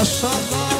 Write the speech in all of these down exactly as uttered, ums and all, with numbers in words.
ماشاءالله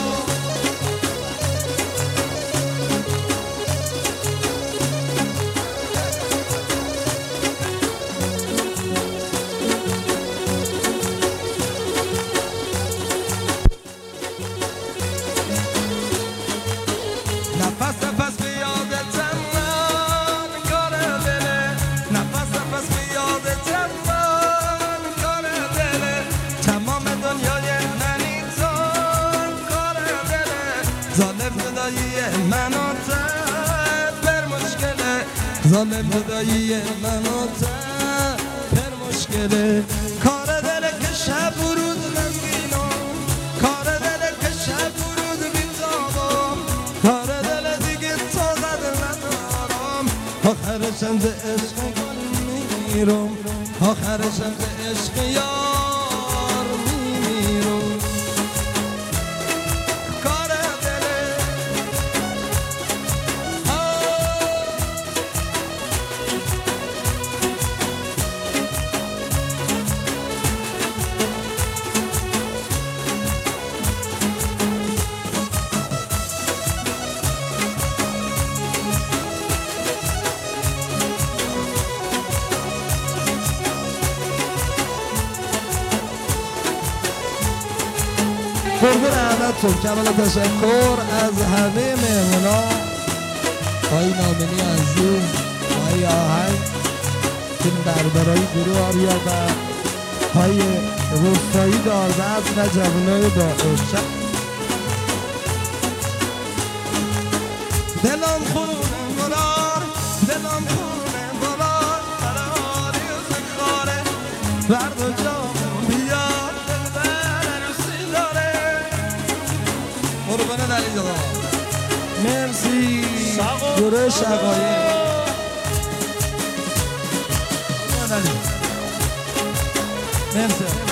نفس نفس بیادتم من کار دله نفس نفس بیادتم من کار دله تمام دنیای منی تو کار دله ظالم جدایی من و تو پر مشکله ظالم جدایی من و تو پر مشکله کار دله که شب و روز نمینم کار دله که شب و روز بیتابم کار آخرشم به عشق میمیرم آخرشم به عشق یار میمیرم کار دله قربون احمدتون کمال تشکر از همه مهمونا آقای نامنی عزیز آقای آهنگ تیم بربرای گروه آریا و های روستایی داربز و جوانای داعش دلم خونه مرار دلم خونه مرار برای زخاره برد و جام بیار قربان علی آقا مرسی گروه شقایق مرسی